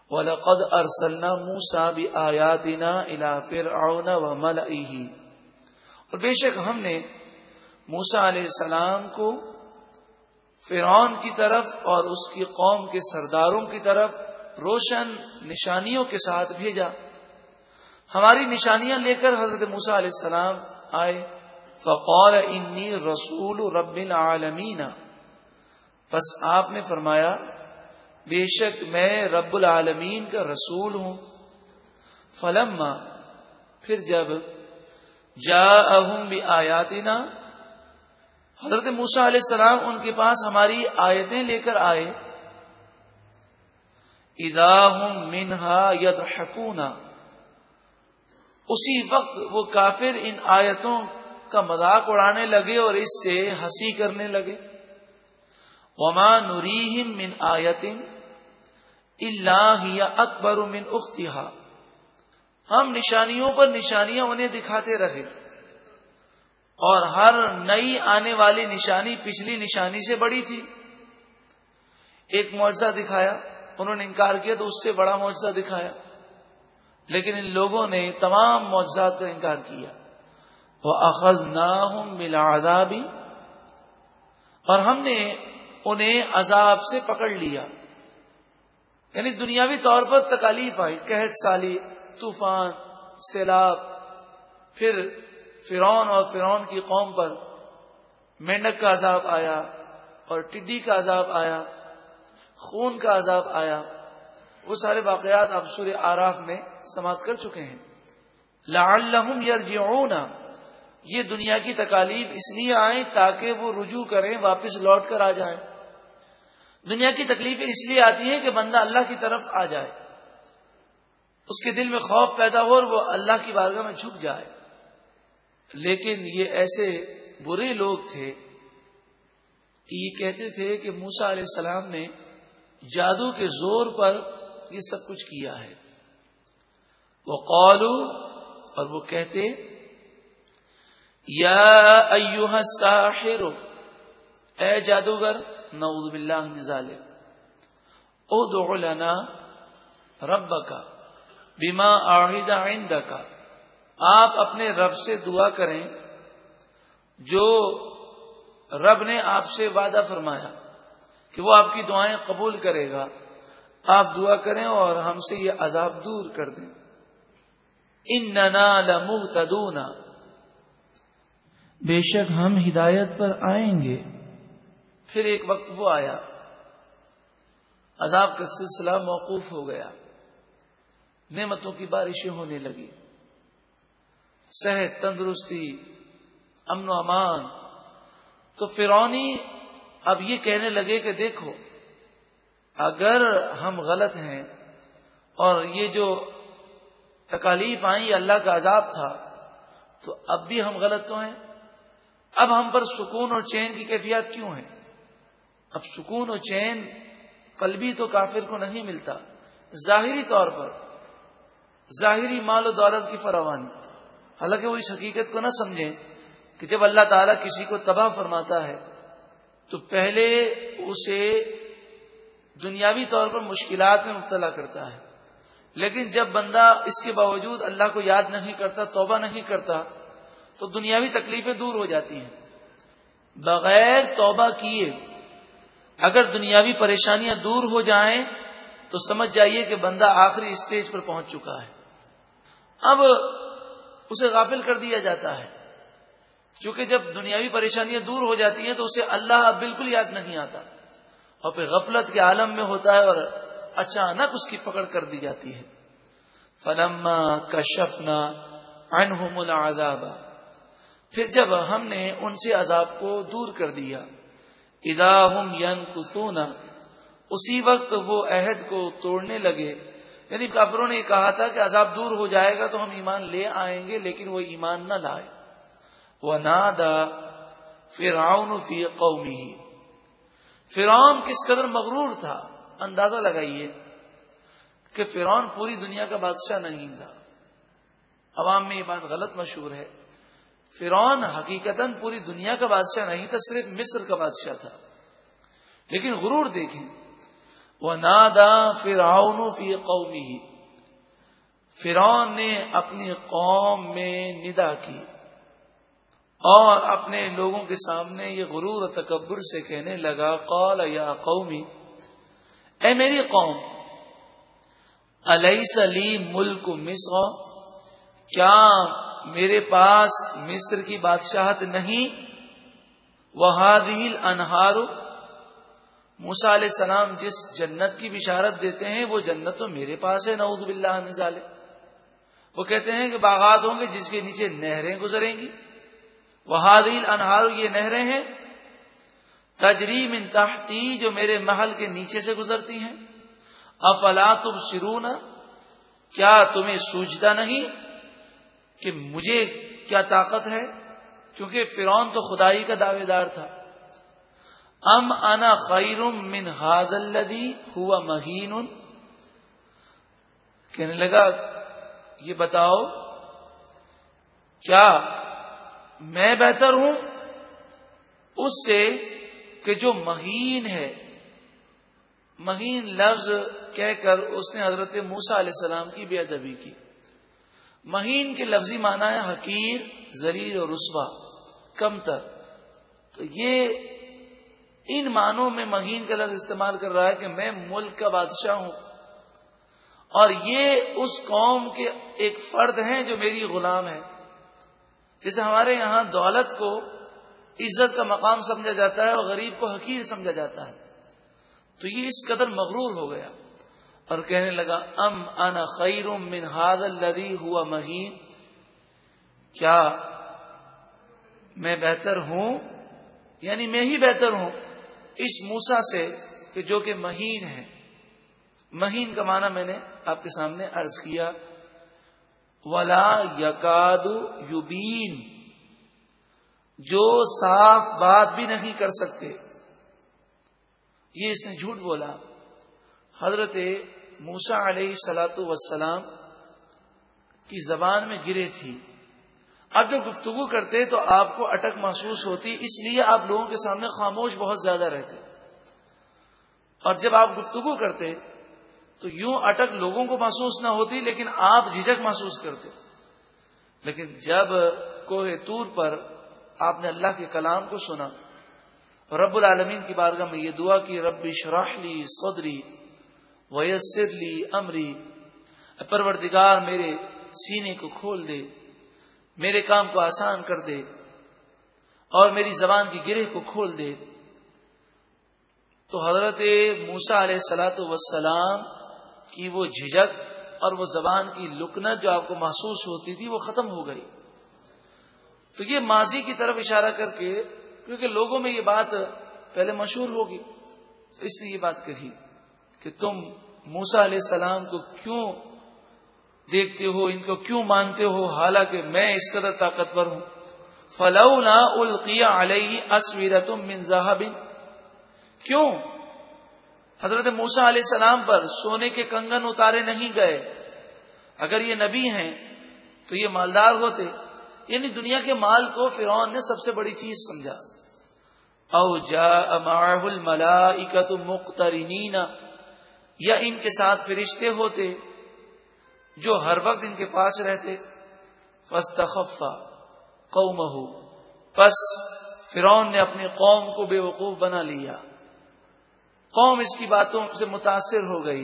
وَلَقَدْ أَرْسَلْنَا مُوسَىٰ بِآيَاتِنَا إِلَىٰ فِرْعَوْنَ وَمَلَئِهِ، اور بے شک ہم نے موسیٰ علیہ السلام کو فرعون کی طرف اور اس کی قوم کے سرداروں کی طرف روشن نشانیوں کے ساتھ بھیجا۔ ہماری نشانیاں لے کر حضرت موسیٰ علیہ السلام آئے۔ فقال انی رسول رب العالمین، بس آپ نے فرمایا بے شک میں رب العالمین کا رسول ہوں۔ فلما، پھر جب جاءہم بآیاتنا، حضرت موسیٰ علیہ السلام ان کے پاس ہماری آیتیں لے کر آئے، اذا ہم منہا یضحکون، اسی وقت وہ کافر ان آیتوں کا مذاق اڑانے لگے اور اس سے ہنسی کرنے لگے۔ وما نریہم من آیت الا ہی اکبر من اختہا، ہم نشانیوں پر نشانیاں انہیں دکھاتے رہے اور ہر نئی آنے والی نشانی پچھلی نشانی سے بڑی تھی۔ ایک معجزہ دکھایا، انہوں نے انکار کیا تو اس سے بڑا معجزہ دکھایا، لیکن ان لوگوں نے تمام معجزات کا انکار کیا۔ وَأَخَذْنَاهُمْ بِالْعَذَابِ، اور ہم نے انہیں عذاب سے پکڑ لیا، یعنی دنیاوی طور پر تکالیف آئی، قحط سالی، طوفان، سیلاب، پھر فرعون اور فرعون کی قوم پر مینڈک کا عذاب آیا اور ٹڈی کا عذاب آیا، خون کا عذاب آیا۔ وہ سارے واقعات آپ سورہ آراف میں سماعت کر چکے ہیں۔ لعلہم یرجعون، یہ دنیا کی تکالیف اس لیے آئیں تاکہ وہ رجوع کریں، واپس لوٹ کر آ جائیں۔ دنیا کی تکلیفیں اس لیے آتی ہیں کہ بندہ اللہ کی طرف آ جائے، اس کے دل میں خوف پیدا ہو اور وہ اللہ کی بارگاہ میں جھک جائے۔ لیکن یہ ایسے برے لوگ تھے کہ یہ کہتے تھے کہ موسیٰ علیہ السلام نے جادو کے زور پر یہ سب کچھ کیا ہے۔ وقالوا، اور وہ کہتے یا ایھا الساحر، اے جادوگر، نعوذ باللہ من ذلک، ادع لنا ربک بما عہد عندک، آپ اپنے رب سے دعا کریں جو رب نے آپ سے وعدہ فرمایا کہ وہ آپ کی دعائیں قبول کرے گا، آپ دعا کریں اور ہم سے یہ عذاب دور کر دیں۔ اننا لمہتدون، بے شک ہم ہدایت پر آئیں گے۔ پھر ایک وقت وہ آیا، عذاب کا سلسلہ موقوف ہو گیا، نعمتوں کی بارشیں ہونے لگی، صحت، تندرستی، امن و امان۔ تو فرعونی اب یہ کہنے لگے کہ دیکھو، اگر ہم غلط ہیں اور یہ جو تکالیف آئیں یہ اللہ کا عذاب تھا، تو اب بھی ہم غلط تو ہیں، اب ہم پر سکون اور چین کی کیفیت کیوں ہے؟ اب سکون اور چین قلبی تو کافر کو نہیں ملتا، ظاہری طور پر ظاہری مال و دولت کی فراوانی، حالانکہ وہ اس حقیقت کو نہ سمجھیں کہ جب اللہ تعالیٰ کسی کو تباہ فرماتا ہے تو پہلے اسے دنیاوی طور پر مشکلات میں مبتلا کرتا ہے، لیکن جب بندہ اس کے باوجود اللہ کو یاد نہیں کرتا، توبہ نہیں کرتا، تو دنیاوی تکلیفیں دور ہو جاتی ہیں۔ بغیر توبہ کیے اگر دنیاوی پریشانیاں دور ہو جائیں تو سمجھ جائیے کہ بندہ آخری اسٹیج پر پہنچ چکا ہے، اب اسے غافل کر دیا جاتا ہے، چونکہ جب دنیاوی پریشانیاں دور ہو جاتی ہیں تو اسے اللہ اب بالکل یاد نہیں آتا، اور پھر غفلت کے عالم میں ہوتا ہے اور اچانک اس کی پکڑ کر دی جاتی ہے۔ فلما کشفنا عنہم العذاب، پھر جب ہم نے ان سے عذاب کو دور کر دیا، اذا ہم ینکثون، اسی وقت وہ عہد کو توڑنے لگے، یعنی کافروں نے یہ کہا تھا کہ عذاب دور ہو جائے گا تو ہم ایمان لے آئیں گے، لیکن وہ ایمان نہ لائے۔ وَنَادَى فِرْعَوْنُ فِي قَوْمِهِ، فرعون کس قدر مغرور تھا، اندازہ لگائیے کہ فرعون پوری دنیا کا بادشاہ نہیں تھا، عوام میں یہ بات غلط مشہور ہے، فرعون حقیقتاً پوری دنیا کا بادشاہ نہیں تھا، صرف مصر کا بادشاہ تھا، لیکن غرور دیکھیں، وَنَادَى فِرْعَوْنُ فِي قَوْمِهِ، فرعون نے اپنی قوم میں ندا کی اور اپنے لوگوں کے سامنے یہ غرور و تکبر سے کہنے لگا، قال یا قومی، اے میری قوم، الیس لی ملک مصر، کیا میرے پاس مصر کی بادشاہت نہیں؟ وہذہ الانہار، موسیٰ علیہ السلام جس جنت کی بشارت دیتے ہیں وہ جنت تو میرے پاس ہے، نعوذ باللہ من ذالک۔ وہ کہتے ہیں کہ باغات ہوں گے جس کے نیچے نہریں گزریں گی، وہذہ الانہار، یہ نہریں ہیں، تجری من تحتی، جو میرے محل کے نیچے سے گزرتی ہیں۔ افلا تبصرون، کیا تمہیں سوجتا نہیں کہ مجھے کیا طاقت ہے؟ کیونکہ فرعون تو خدائی کا دعوے دار تھا۔ ام انا خیر من ھذا الذی ھو مہین، کہنے لگا یہ بتاؤ کیا میں بہتر ہوں اس سے کہ جو مہین ہے؟ مہین لفظ کہہ کر اس نے حضرت موسیٰ علیہ السلام کی بے ادبی کی۔ مہین کے لفظی معنی ہے حقیر، ذلیل اور رسوا، کمتر۔ تو یہ ان معنوں میں مہین کا لفظ استعمال کر رہا ہے کہ میں ملک کا بادشاہ ہوں اور یہ اس قوم کے ایک فرد ہیں جو میری غلام ہے۔ جیسے ہمارے یہاں دولت کو عزت کا مقام سمجھا جاتا ہے اور غریب کو حقیر سمجھا جاتا ہے، تو یہ اس قدر مغرور ہو گیا اور کہنے لگا ام انا خیر من ھذا الذی ھو مہین، کیا میں بہتر ہوں، یعنی میں ہی بہتر ہوں اس موسیٰ سے کہ جو کہ مہین ہے۔ مہین کا معنی میں نے آپ کے سامنے عرض کیا، ولا یکاد یبین، جو صاف بات بھی نہیں کر سکتے۔ یہ اس نے جھوٹ بولا۔ حضرت موسیٰ علیہ الصلاۃ والسلام کی زبان میں گرے تھی، اب جب گفتگو کرتے تو آپ کو اٹک محسوس ہوتی، اس لیے آپ لوگوں کے سامنے خاموش بہت زیادہ رہتے، اور جب آپ گفتگو کرتے تو یوں اٹک لوگوں کو محسوس نہ ہوتی لیکن آپ جھجک محسوس کرتے۔ لیکن جب کوہ طور پر آپ نے اللہ کے کلام کو سنا، رب العالمین کی بارگاہ میں یہ دعا کی، رب اشرح لی صدری ویسر لی امری، پروردگار میرے سینے کو کھول دے، میرے کام کو آسان کر دے اور میری زبان کی گرہ کو کھول دے۔ تو حضرت موسیٰ علیہ الصلاۃ والسلام کی وہ جھجک اور وہ زبان کی لکنت جو آپ کو محسوس ہوتی تھی وہ ختم ہو گئی۔ تو یہ ماضی کی طرف اشارہ کر کے، کیونکہ لوگوں میں یہ بات پہلے مشہور ہوگی، تو اس نے یہ بات کہی کہ تم موسیٰ علیہ السلام کو کیوں دیکھتے ہو، ان کو کیوں مانتے ہو، حالانکہ میں اس قدر طاقتور ہوں۔ فلولا القی علیہ اسورۃ من ذہب، کیوں حضرت موسیٰ علیہ السلام پر سونے کے کنگن اتارے نہیں گئے؟ اگر یہ نبی ہیں تو یہ مالدار ہوتے، یعنی دنیا کے مال کو فرعون نے سب سے بڑی چیز سمجھا۔ او جاء معه الملائکۃ مقترنین، یا ان کے ساتھ فرشتے ہوتے جو ہر وقت ان کے پاس رہتے۔ فاستخف قومہ، پس فرعون نے اپنی قوم کو بے وقوف بنا لیا، قوم اس کی باتوں سے متاثر ہو گئی۔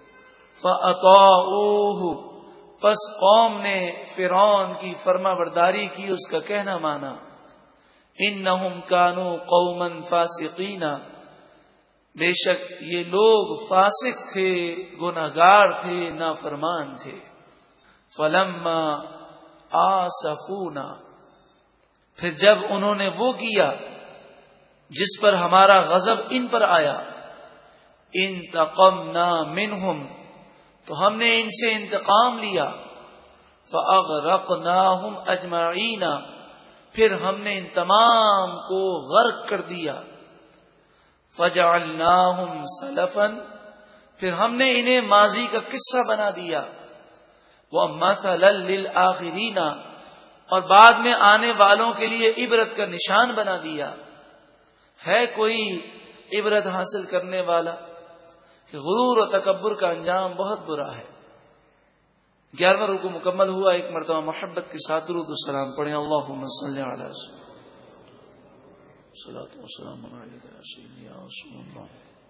فاطاعوہ، پس قوم نے فرعون کی فرما برداری کی، اس کا کہنا مانا۔ انہم کانوا قوما فاسقین، بے شک یہ لوگ فاسق تھے، گناہگار تھے، نافرمان تھے۔ فلما آسفونا، پھر جب انہوں نے وہ کیا جس پر ہمارا غضب ان پر آیا، انتقمنا منہم، تو ہم نے ان سے انتقام لیا۔ فاغرقناہم اجمعین، پھر ہم نے ان تمام کو غرق کر دیا۔ فجعلناہم سلفا، پھر ہم نے انہیں ماضی کا قصہ بنا دیا۔ ومثلا للآخرین، اور بعد میں آنے والوں کے لیے عبرت کا نشان بنا دیا۔ ہے کوئی عبرت حاصل کرنے والا کہ غرور و تکبر کا انجام بہت برا ہے۔ 11واں رکوع مکمل ہوا، ایک مرتبہ محبت کے ساتھ درود و سلام پڑھیں۔ اللہم صلی علی صلاۃ و سلام علیک یا سیدی یا رسول اللہ۔